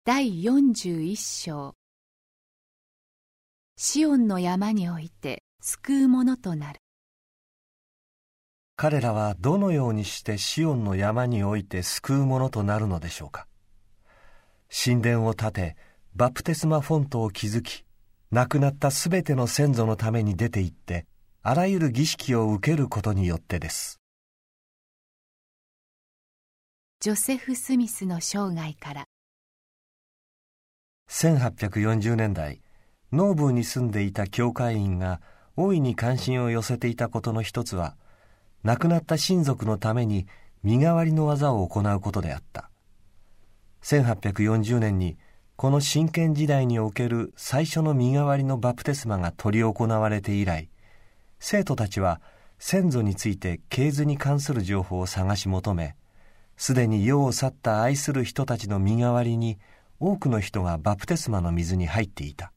第41章。シオンの山において救うものとなる。 彼らはどのようにしてシオンの山において救うものとなるのでしょうか。神殿を建て、バプテスマフォントを築き、亡くなったすべての先祖のために出て行って、あらゆる儀式を受けることによってです。 ジョセフ・スミスの生涯から。 1840年代、ノーブーに住んでいた教会員が大いに関心を寄せていたことの一つは、亡くなった親族のために身代わりの技を行うことであった。1840年にこの真剣時代における最初の身代わりのバプテスマが執り行われて以来、生徒たちは先祖について系図に関する情報を探し求め、すでに世を去った愛する人たちの身代わりに多くの人がバプテスマの水に入っていた。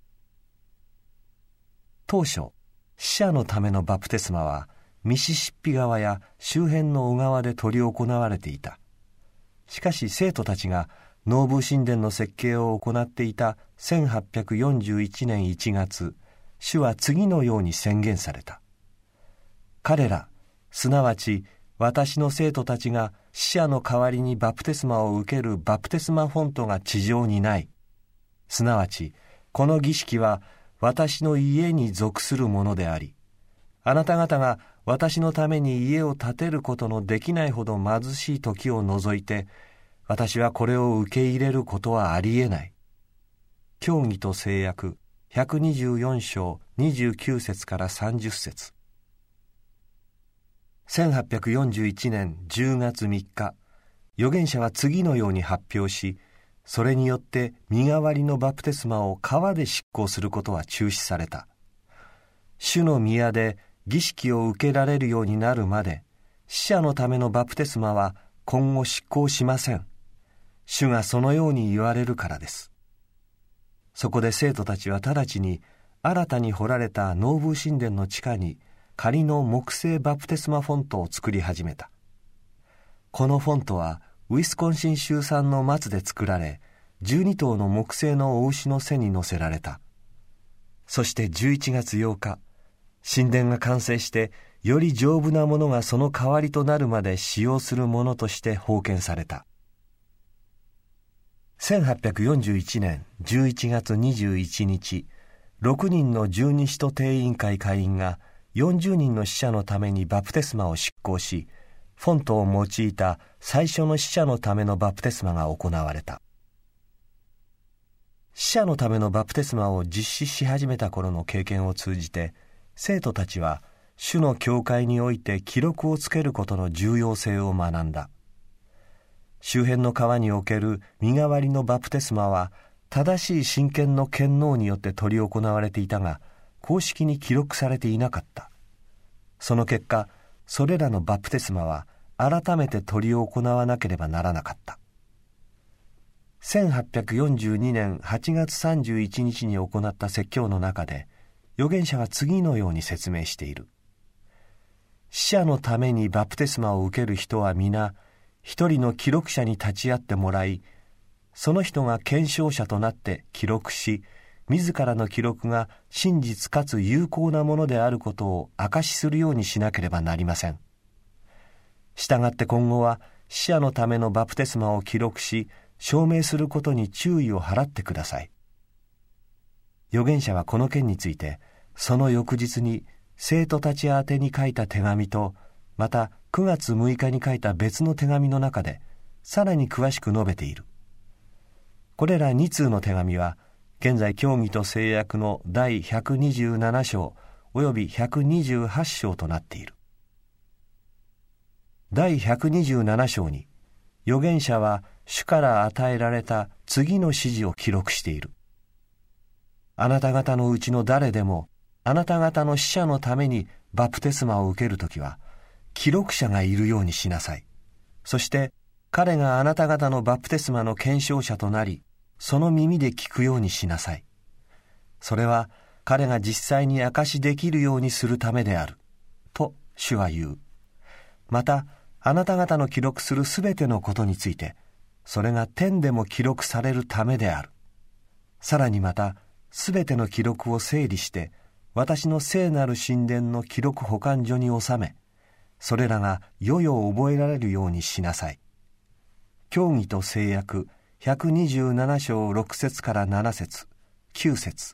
当初、死者のためのバプテスマはミシシッピ川や周辺の小川で執り行われていた。しかし生徒たちがノーブー神殿の設計を行っていた1841年1月、主は次のように宣言された。彼ら、すなわち私の生徒たちが死者の代わりにバプテスマを受けるバプテスマフォントが地上にない。すなわち、この儀式は私の家に属するものであり、あなた方が私のために家を建てることのできないほど貧しい時を除いて、私はこれを受け入れることはありえない。教義と誓約、124章29節から30節。1841年10月3日、預言者は次のように発表し、それによって身代わりのバプテスマを川で執行することは中止された。主の宮で儀式を受けられるようになるまで、死者のためのバプテスマは今後執行しません。主がそのように言われるからです。そこで生徒たちは直ちに新たに掘られたノーブー神殿の地下に仮の木製バプテスマフォントを作り始めた。このフォントはウィスコンシン州産の松で作られ、12頭の木製のお牛の背に乗せられた。そして11月8日、神殿が完成して、より丈夫なものがその代わりとなるまで使用するものとして封建された。1841年11月21日、6人の十二使徒定員会会員が40人の死者のためにバプテスマを執行し、フォントを用いた最初の死者のためのバプテスマが行われた。死者のためのバプテスマを実施し始めた頃の経験を通じて、生徒たちは主の教会において記録をつけることの重要性を学んだ。周辺の川における身代わりのバプテスマは正しい神権の権能によって執り行われていたが、公式に記録されていなかった。その結果、それらのバプテスマは改めて執り行わなければならなかった。1842年8月31日に行った説教の中で、預言者は次のように説明している。死者のためにバプテスマを受ける人は皆、一人の記録者に立ち会ってもらい、その人が検証者となって記録し、自らの記録が真実かつ有効なものであることを証しするようにしなければなりません。したがって今後は死者のためのバプテスマを記録し、証明することに注意を払ってください。預言者はこの件について、その翌日に生徒たち宛てに書いた手紙と、また9月6日に書いた別の手紙の中で、さらに詳しく述べている。これら2通の手紙は、現在教義と誓約の第127章および128章となっている。第127章に、預言者は主から与えられた次の指示を記録している。あなた方のうちの誰でも、あなた方の死者のためにバプテスマを受けるときは、記録者がいるようにしなさい。そして彼があなた方のバプテスマの検証者となり、その耳で聞くようにしなさい。それは彼が実際に証しできるようにするためである。と主は言う。また、あなた方の記録するすべてのことについて、 それが天でも記録されるためである。さらにまた、すべての記録を整理して、私の聖なる神殿の記録保管所に収め、それらが世々覚えられるようにしなさい。教義と誓約127章6節から7節9節。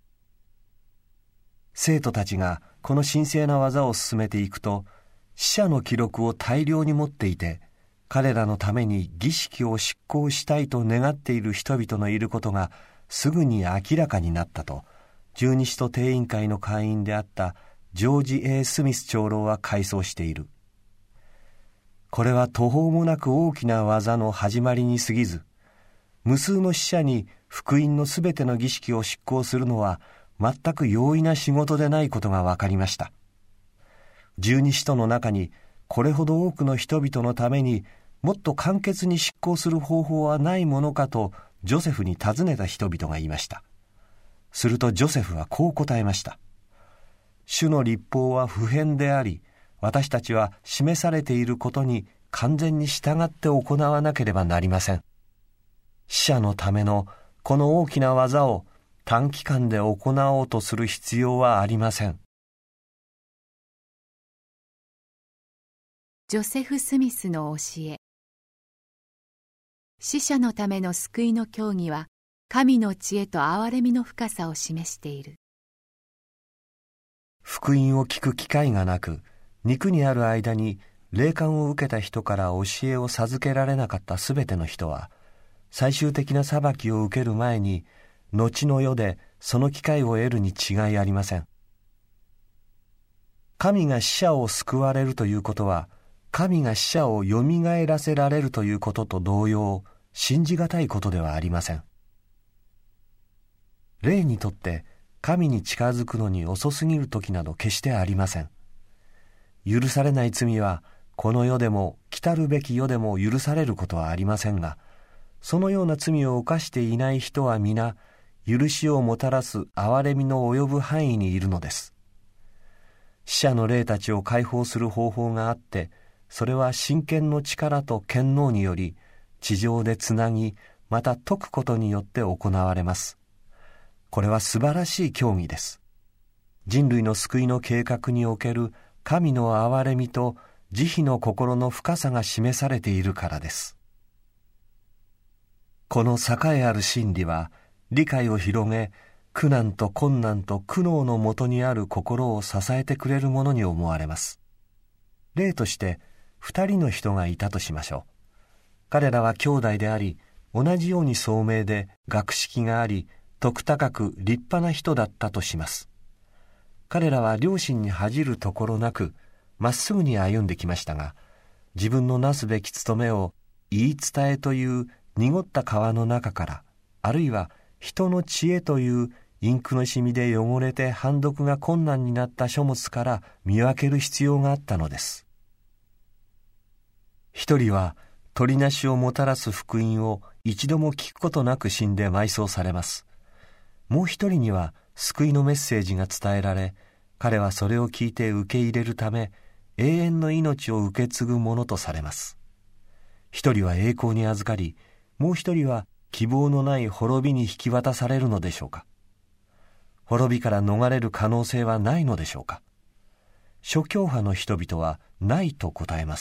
生徒たちがこの神聖な技を進めていくと、死者の記録を大量に持っていて、彼らのために儀式を執行したいと願っている人々のいることがすぐに明らかになったと、十二使徒定員会の会員であったジョージ・ A. スミス長老は回想している。これは途方もなく大きな技の始まりに過ぎず、無数の死者に福音のすべての儀式を執行するのは全く容易な仕事でないことが分かりました。十二使徒の中にこれほど多くの人々のためにもっと簡潔に執行する方法はないものかとジョセフに尋ねた人々がいました。するとジョセフはこう答えました。主の律法は不変であり、私たちは示されていることに完全に従って行わなければなりません。死者のためのこの大きな技を短期間で行おうとする必要はありません。 ジョセフ・スミスの教え。死者のための救いの教義は、神の知恵と憐れみの深さを示している。 福音を聞く機会がなく、肉にある間に霊感を受けた人から教えを授けられなかったすべての人は、最終的な裁きを受ける前に、後の世でその機会を得るに違いありません。神が死者を救われるということは、神が死者をよみがえらせられるということと同様、信じがたいことではありません。霊にとって神に近づくのに遅すぎる時など決してありません。許されない罪はこの世でも来たるべき世でも許されることはありませんが、そのような罪を犯していない人は皆許しをもたらす憐れみの及ぶ範囲にいるのです。死者の霊たちを解放する方法があって、それは神権の力と権能により地上でつなぎ、また解くことによって行われます。これは素晴らしい教義です。人類の救いの計画における神の憐れみと慈悲の心の深さが示されているからです。この栄えある真理は理解を広げ、苦難と困難と苦悩のもとにある心を支えてくれるものに思われます。例として2人の人がいたとしましょう。彼らは兄弟であり、同じように聡明で学識があり、徳高く立派な人だったとします。彼らは両親に恥じるところなく、まっすぐに歩んできましたが、自分のなすべき務めを言い伝えという濁った川の中から、あるいは人の知恵というインクの染みで汚れて判読が困難になった書物から見分ける必要があったのです。一人は取りなしをもたらす福音を一度も聞くことなく死んで埋葬されます。もう一人には救いのメッセージが伝えられ、彼はそれを聞いて受け入れるため、永遠の命を受け継ぐものとされます。一人は栄光に預かり、もう一人は希望のない滅びに引き渡されるのでしょうか。滅びから逃れる可能性はないのでしょうか。諸教派の人々はないと答えます。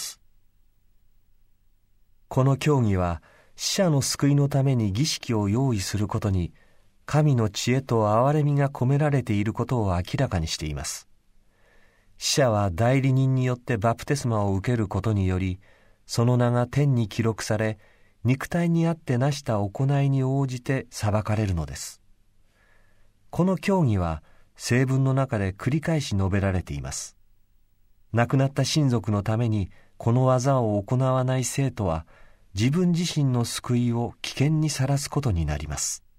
この教義は死者の救いのために儀式を用意することに神の知恵と憐れみが込められていることを明らかにしています。死者は代理人によってバプテスマを受けることにより、その名が天に記録され、肉体にあってなした行いに応じて裁かれるのです。この教義は聖文の中で繰り返し述べられています。亡くなった親族のためにこの技を行わない生徒は、自分自身の救いを危険にさらすことになります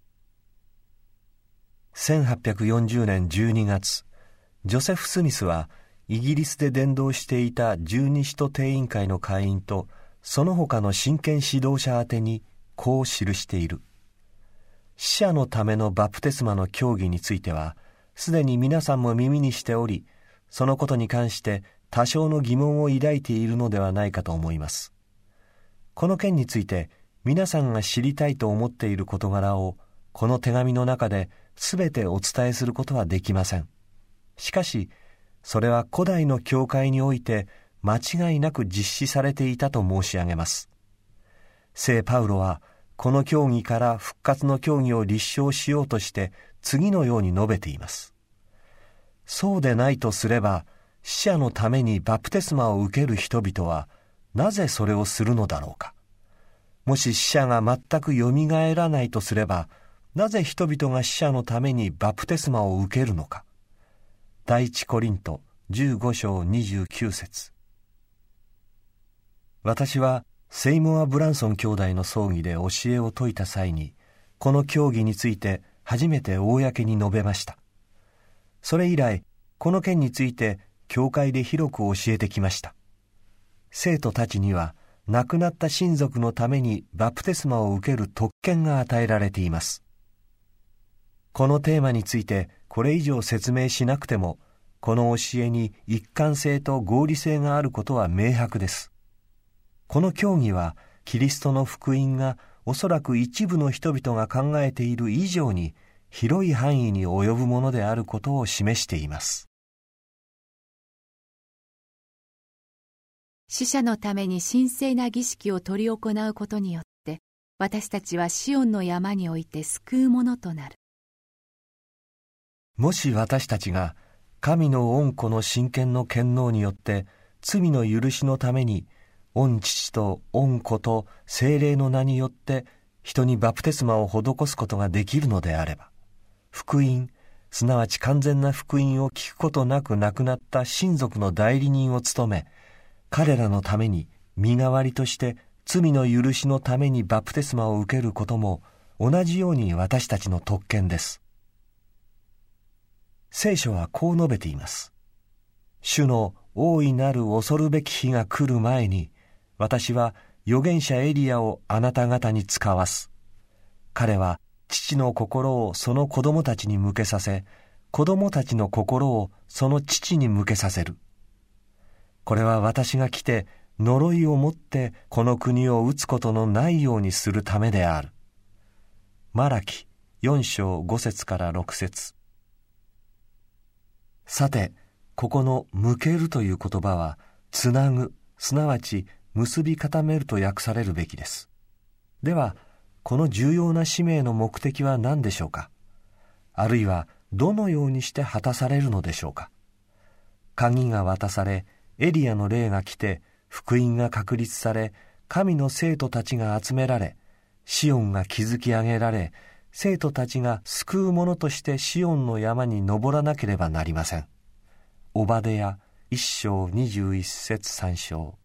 。1840年12月、ジョセフ・スミスはイギリスで伝道していた十二使徒定員会の会員とその他の真剣指導者宛てにこう記している。死者のためのバプテスマの教義については、すでに皆さんも耳にしており、そのことに関して多少の疑問を抱いているのではないかと思います。この件について皆さんが知りたいと思っている事柄をこの手紙の中ですべてお伝えすることはできません。しかし、それは古代の教会において間違いなく実施されていたと申し上げます。聖パウロはこの教義から復活の教義を立証しようとして次のように述べています。そうでないとすれば、死者のためにバプテスマを受ける人々はなぜそれをするのだろうか。もし死者が全くよみがえらないとすれば、なぜ人々が死者のためにバプテスマを受けるのか。第一コリント15章29節。私はセイモア・ブランソン兄弟の葬儀で教えを説いた際に、この教義について初めて公に述べました。それ以来、この件について教会で広く教えてきました。生徒たちには亡くなった親族のためにバプテスマを受ける特権が与えられています。このテーマについてこれ以上説明しなくても、この教えに一貫性と合理性があることは明白です。この教義はキリストの福音がおそらく一部の人々が考えている以上に広い範囲に及ぶものであることを示しています。 死者のために神聖な儀式を執り行うことによって、私たちはシオンの山において救うものとなる。 もし私たちが神の御子の真剣の権能によって罪の許しのために御父と御子と聖霊の名によって人にバプテスマを施すことができるのであれば、福音、すなわち完全な福音を聞くことなく亡くなった親族の代理人を務め、彼らのために身代わりとして罪の許しのためにバプテスマを受けることも同じように私たちの特権です。聖書はこう述べています。主の大いなる恐るべき日が来る前に、私は預言者エリアをあなた方に使わす。彼は父の心をその子供たちに向けさせ、子供たちの心をその父に向けさせる。これは私が来て呪いをもってこの国を打つことのないようにするためである。マラキ4章5節から6節。さて、ここの向けるという言葉は、つなぐ、すなわち結び固めると訳されるべきです。では、この重要な使命の目的は何でしょうか。あるいは、どのようにして果たされるのでしょうか。鍵が渡され、エリアの霊が来て、福音が確立され、神の生徒たちが集められ、シオンが築き上げられ、生徒たちが救う者としてシオンの山に登らなければなりません。オバデヤ1章21節3章。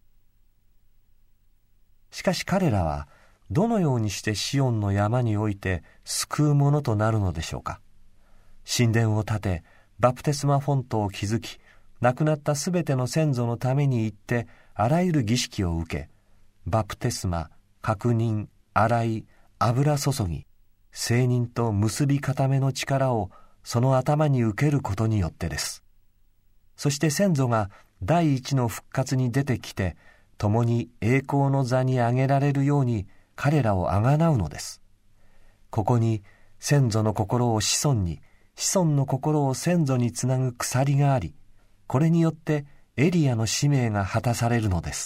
しかし彼らはどのようにしてシオンの山において救う者となるのでしょうか。神殿を建て、バプテスマフォントを築き、亡くなったすべての先祖のために行ってあらゆる儀式を受け、バプテスマ、確認、洗い、油注ぎ、聖人と結び固めの力をその頭に受けることによってです。そして先祖が第一の復活に出てきて、共に栄光の座に上げられるように彼らをあがなうのです。ここに先祖の心を子孫に、子孫の心を先祖につなぐ鎖があり、これによってエリアの使命が果たされるのです。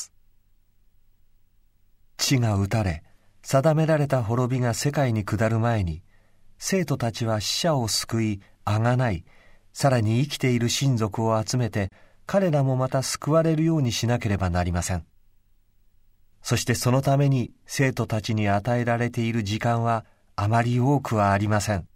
地が打たれ、定められた滅びが世界に下る前に、生徒たちは死者を救い、あがない、さらに生きている親族を集めて、彼らもまた救われるようにしなければなりません。そしてそのために生徒たちに与えられている時間はあまり多くはありません。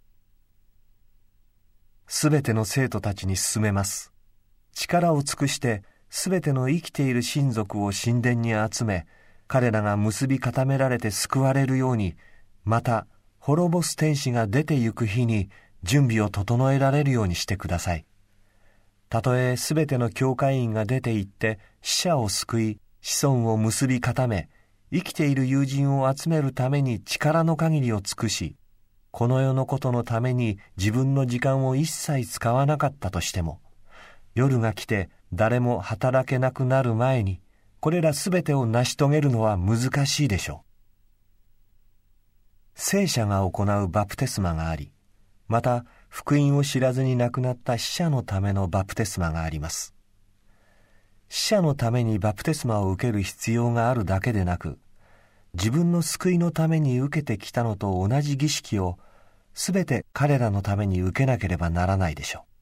すべての生徒たちに勧めます。力を尽くしてすべての生きている親族を神殿に集め、彼らが結び固められて救われるように、また滅ぼす天使が出てゆく日に準備を整えられるようにしてください。たとえすべての教会員が出て行って死者を救い、子孫を結び固め、生きている友人を集めるために力の限りを尽くし、この世のことのために自分の時間を一切使わなかったとしても、夜が来て誰も働けなくなる前に、これらすべてを成し遂げるのは難しいでしょう。 聖者が行うバプテスマがあり、また福音を知らずに亡くなった死者のためのバプテスマがあります。死者のためにバプテスマを受ける必要があるだけでなく、自分の救いのために受けてきたのと同じ儀式をすべて彼らのために受けなければならないでしょう。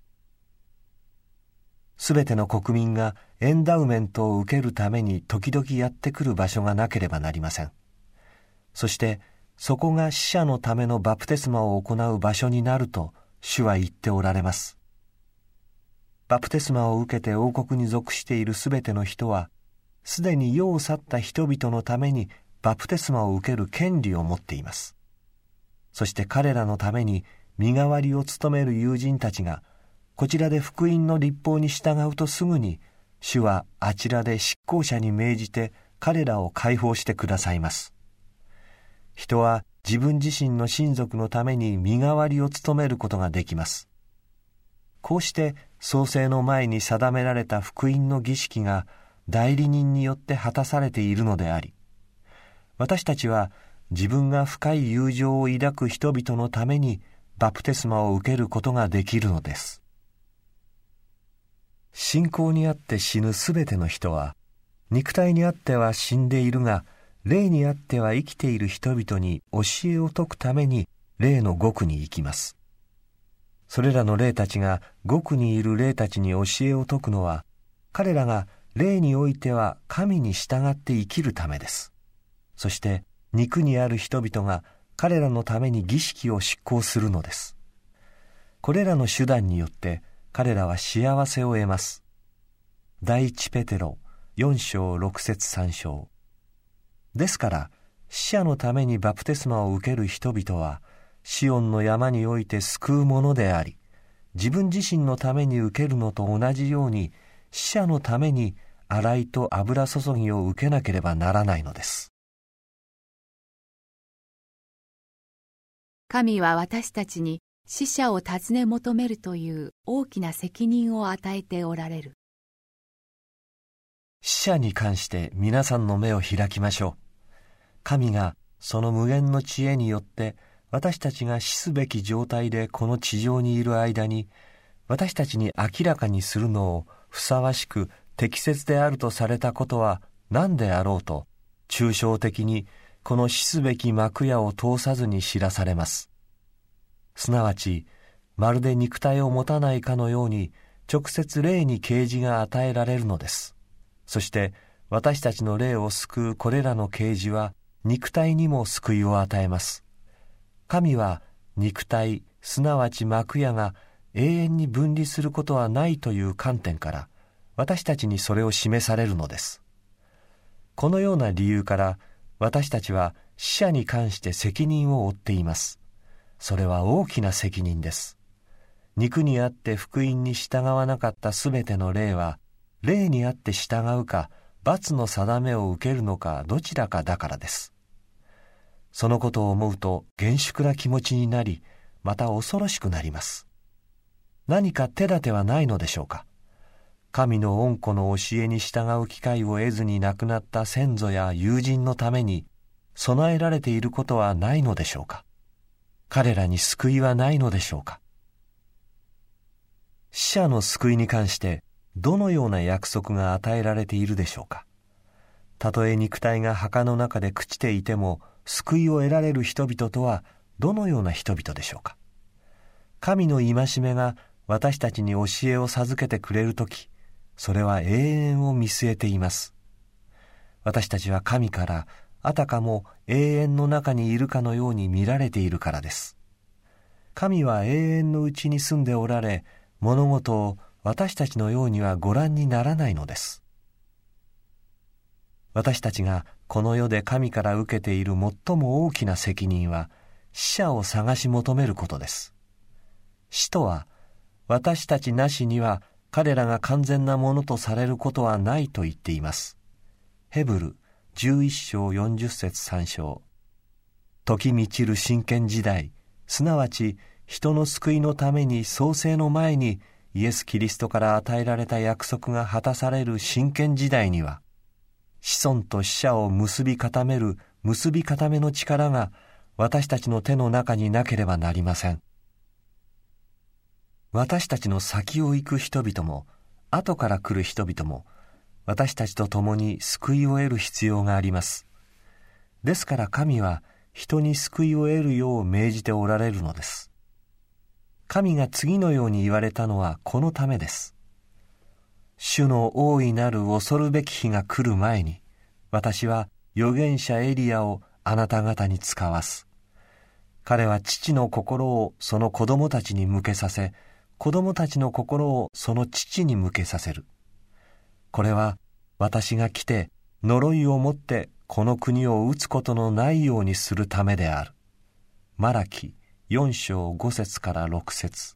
すべての国民がエンダウメントを受けるために時々やってくる場所がなければなりません。そしてそこが死者のためのバプテスマを行う場所になると主は言っておられます。バプテスマを受けて王国に属しているすべての人は、すでに世を去った人々のためにバプテスマを受ける権利を持っています。そして彼らのために身代わりを務める友人たちが、こちらで福音の律法に従うとすぐに、主はあちらで執行者に命じて彼らを解放してくださいます。人は自分自身の親族のために身代わりを務めることができます。こうして創世の前に定められた福音の儀式が代理人によって果たされているのであり、私たちは自分が深い友情を抱く人々のためにバプテスマを受けることができるのです。信仰にあって死ぬすべての人は、肉体にあっては死んでいるが、霊にあっては生きている人々に教えを説くために霊の獄に行きます。それらの霊たちが獄にいる霊たちに教えを説くのは、彼らが霊においては神に従って生きるためです。そして肉にある人々が彼らのために儀式を執行するのです。これらの手段によって彼らは幸せを得ます。第一ペテロ4章6節3章。ですから、死者のためにバプテスマを受ける人々は、シオンの山において救うものであり、自分自身のために受けるのと同じように、死者のために洗いと油注ぎを受けなければならないのです。 神は私たちに死者を尋ね求めるという大きな責任を与えておられる。 死者に関して皆さんの目を開きましょう。神がその無限の知恵によって私たちが死すべき状態でこの地上にいる間に私たちに明らかにするのをふさわしく適切であるとされたことは何であろうと抽象的にこの死すべき幕屋を通さずに知らされます。すなわちまるで肉体を持たないかのように直接霊に啓示が与えられるのです。そして私たちの霊を救うこれらの啓示は肉体にも救いを与えます。神は肉体すなわち幕屋が永遠に分離することはないという観点から私たちにそれを示されるのです。このような理由から私たちは死者に関して責任を負っています。それは大きな責任です。肉にあって福音に従わなかったすべての霊は霊にあって従うか罰の定めを受けるのかどちらかだからです。そのことを思うと厳粛な気持ちになり、また恐ろしくなります。何か手立てはないのでしょうか。神の恩子の教えに従う機会を得ずに亡くなった先祖や友人のために備えられていることはないのでしょうか。彼らに救いはないのでしょうか。死者の救いに関してどのような約束が与えられているでしょうか。たとえ肉体が墓の中で朽ちていても救いを得られる人々とはどのような人々でしょうか。神の戒めが私たちに教えを授けてくれるとき、それは永遠を見据えています。私たちは神からあたかも永遠の中にいるかのように見られているからです。神は永遠のうちに住んでおられ、物事を私たちのようにはご覧にならないのです。私たちがこの世で神から受けている最も大きな責任は死者を探し求めることです。死とは私たちなしには彼らが完全なものとされることはないと言っています。ヘブル11章40節3章。時満ちる真剣時代、すなわち人の救いのために創世の前にイエス・キリストから与えられた約束が果たされる真剣時代には、子孫と死者を結び固める結び固めの力が私たちの手の中になければなりません。私たちの先を行く人々も、後から来る人々も、私たちと共に救いを得る必要があります。ですから神は人に救いを得るよう命じておられるのです。神が次のように言われたのはこのためです。主の大いなる恐るべき日が来る前に、私は預言者エリヤをあなた方に使わす。彼は父の心をその子供たちに向けさせ、子供たちの心をその父に向けさせる。これは私が来て呪いをもってこの国を打つことのないようにするためである。マラキ4章5節から6節。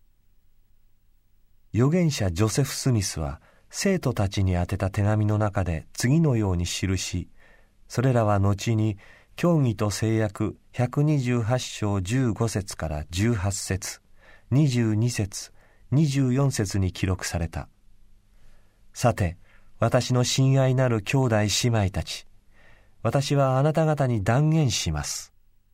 預言者ジョセフ・スミスは生徒たちに宛てた手紙の中で次のように記し、それらは後に教義と聖約128章15節から18節、22節、24節に記録された。さて、私の親愛なる兄弟姉妹たち、私はあなた方に断言します。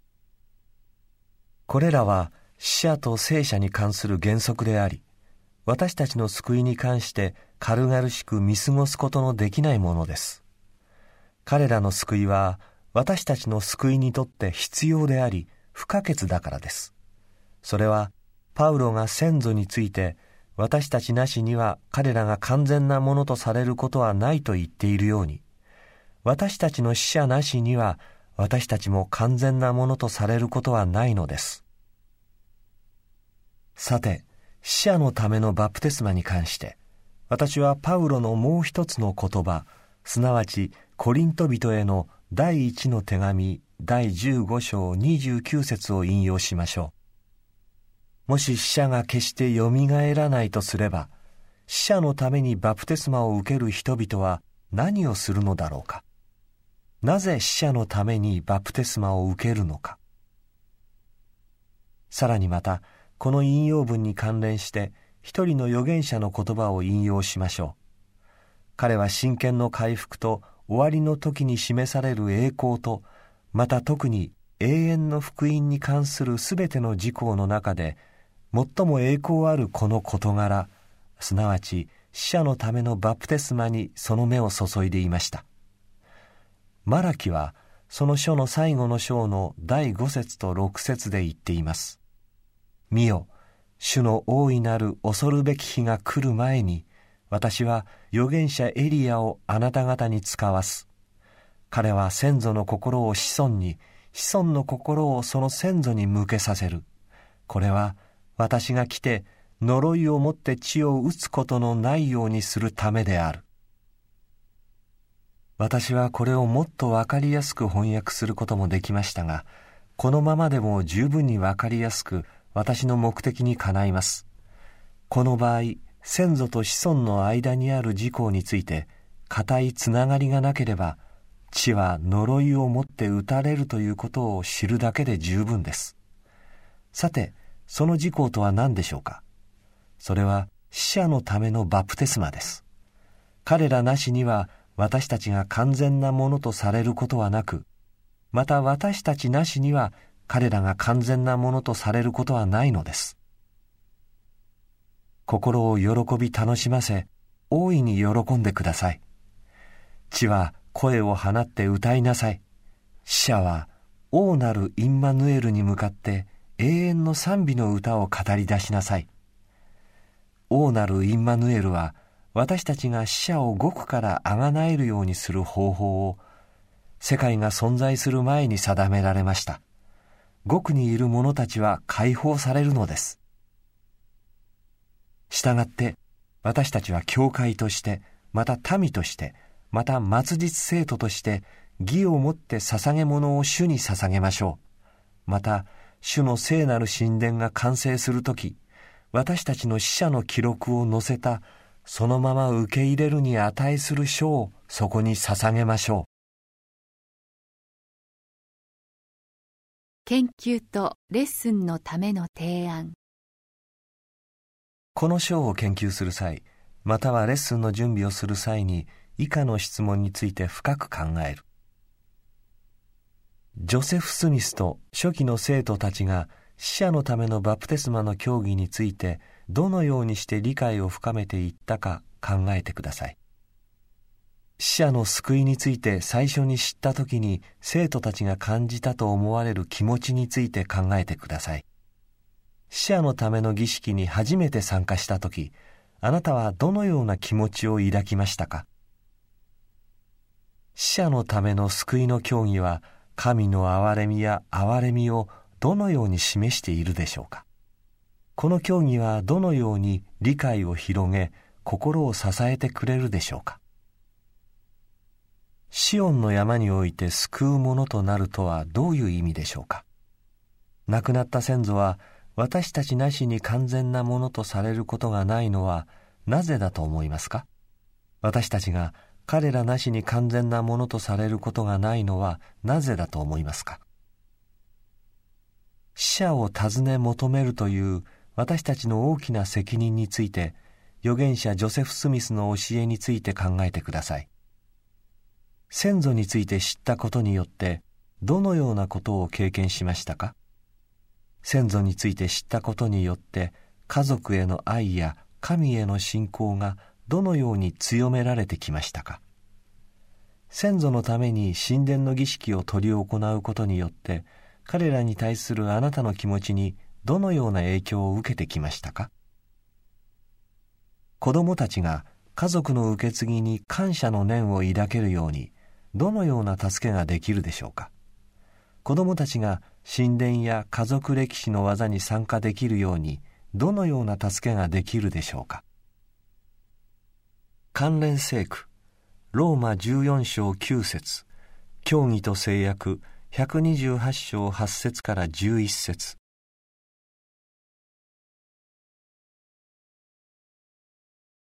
これらは死者と生者に関する原則であり、私たちの救いに関して軽々しく見過ごすことのできないものです。彼らの救いは私たちの救いにとって必要であり不可欠だからです。それはパウロが先祖について私たちなしには彼らが完全なものとされることはないと言っているように、私たちの死者なしには私たちも完全なものとされることはないのです。さて、死者のためのバプテスマに関して、私はパウロのもう一つの言葉、すなわちコリント人への第一の手紙第15章29節を引用しましょう。もし死者が決してよみがえらないとすれば、死者のためにバプテスマを受ける人々は何をするのだろうか。なぜ死者のためにバプテスマを受けるのか。さらにまた、この引用文に関連して一人の預言者の言葉を引用しましょう。彼は真剣の回復と終わりの時に示される栄光と、また特に永遠の福音に関するすべての事項の中で最も栄光あるこの事柄、すなわち死者のためのバプテスマにその目を注いでいました。マラキはその書の最後の章の第5節と6節で言っています。見よ、主の大いなる恐るべき日が来る前に、私は預言者エリヤをあなた方に使わす。彼は先祖の心を子孫に、子孫の心をその先祖に向けさせる。これは私が来て呪いをもって地を打つことのないようにするためである。私はこれをもっとわかりやすく翻訳することもできましたが、このままでも十分にわかりやすく私の目的にかないます。この場合、先祖と子孫の間にある事項について固いつながりがなければ、地は呪いをもって打たれるということを知るだけで十分です。さて、その事項とは何でしょうか。それは死者のためのバプテスマです。彼らなしには私たちが完全なものとされることはなく、また私たちなしには彼らが完全なものとされることはないのです。心を喜び楽しませ、大いに喜んでください。地は声を放って歌いなさい。死者は王なるインマヌエルに向かって永遠の賛美の歌を語り出しなさい。王なるインマヌエルは私たちが死者を獄からあがなえるようにする方法を世界が存在する前に定められました。獄にいる者たちは解放されるのです。したがって私たちは教会として、また民として、また末日生徒として義をもって捧げ物を主に捧げましょう。また主の聖なる神殿が完成するとき、私たちの死者の記録を載せたそのまま受け入れるに値する書をそこに捧げましょう。 研究とレッスンのための提案。 この章を研究する際、またはレッスンの準備をする際に以下の質問について深く考える。 ジョセフ・スミスと初期の生徒たちが死者のためのバプテスマの教義についてどのようにして理解を深めていったか考えてください。死者の救いについて最初に知ったときに生徒たちが感じたと思われる気持ちについて考えてください。死者のための儀式に初めて参加したとき、あなたはどのような気持ちを抱きましたか？死者のための救いの教義は神の憐れみや憐れみをどのように示しているでしょうか？この教義はどのように理解を広げ、心を支えてくれるでしょうか？シオンの山において救うものとなるとはどういう意味でしょうか？亡くなった先祖は私たちなしに完全なものとされることがないのはなぜだと思いますか？私たちが彼らなしに完全なものとされることがないのはなぜだと思いますか？死者を尋ね求めるという私たちの大きな責任について、預言者ジョセフ・スミスの教えについて考えてください。先祖について知ったことによってどのようなことを経験しましたか？先祖について知ったことによって家族への愛や神への信仰がどのように強められてきましたか？先祖のために神殿の儀式を執り行うことによって彼らに対するあなたの気持ちにどのような影響を受けてきましたか？子供たちが家族の受け継ぎに感謝の念を抱けるようにどのような助けができるでしょうか？子供たちが神殿や家族歴史の技に参加できるようにどのような助けができるでしょうか？関連聖句ローマ14章9節教義と制約128章8節から11節